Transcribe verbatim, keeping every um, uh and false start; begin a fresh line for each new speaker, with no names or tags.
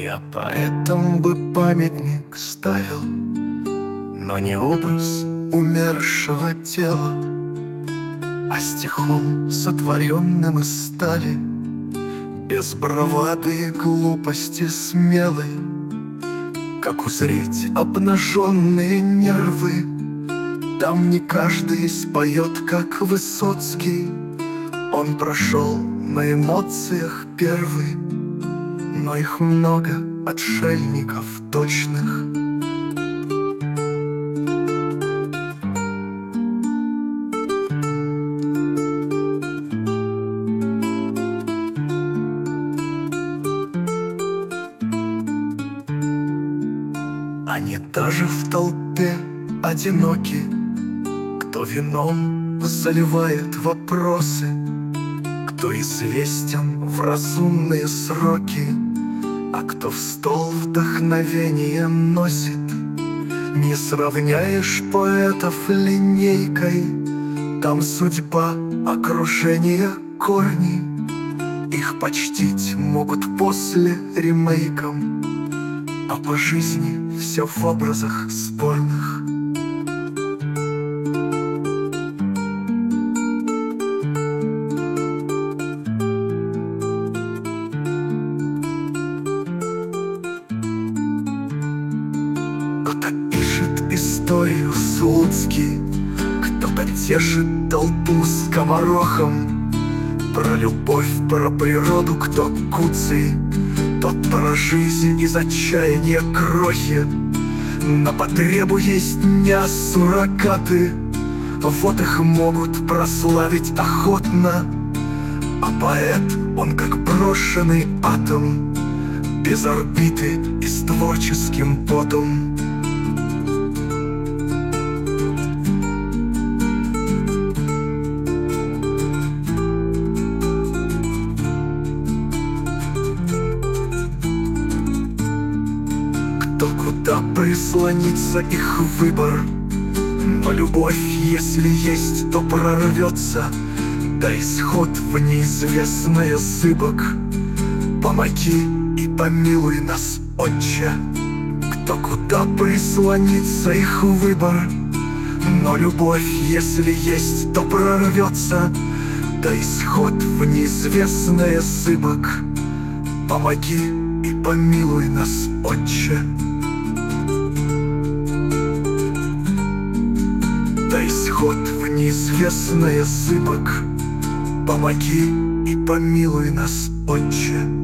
Я поэтому бы памятник ставил, но не образ умершего тела, а стихом, сотворенным из стали, без бравады и глупости смелой. Как узреть обнаженные нервы, там не каждый споет, как Высоцкий. Он прошел на эмоциях первый, но их много, отшельников точных. Они даже в толпе одиноки, кто вином заливает вопросы, кто известен в разумные сроки, а кто в стол вдохновение носит. Не сравняешь поэтов линейкой, там судьба, окружение, корни. Их почтить могут после ремейком, а по жизни все в образах спорных. Кто-то пишет историю Слуцкий, кто-то тешит толпу скоморохом. Про любовь, про природу кто Куцый, тот про жизнь из отчаяния крохи. На потребу есть дня суррогаты, вот их могут прославить охотно. А поэт, он как брошенный атом, без орбиты и с творческим потом. Кто куда прислонится, их выбор, но любовь, если есть, то прорвется. Да исход в неизвестное зыбок. Помоги и помилуй нас, Отче. Кто куда прислонится, их выбор, но любовь, если есть, то прорвется. Да исход в неизвестное зыбок. Помоги и помилуй нас, Отче. Да исход в неизвестное зыбок. Помоги и помилуй нас, Отче.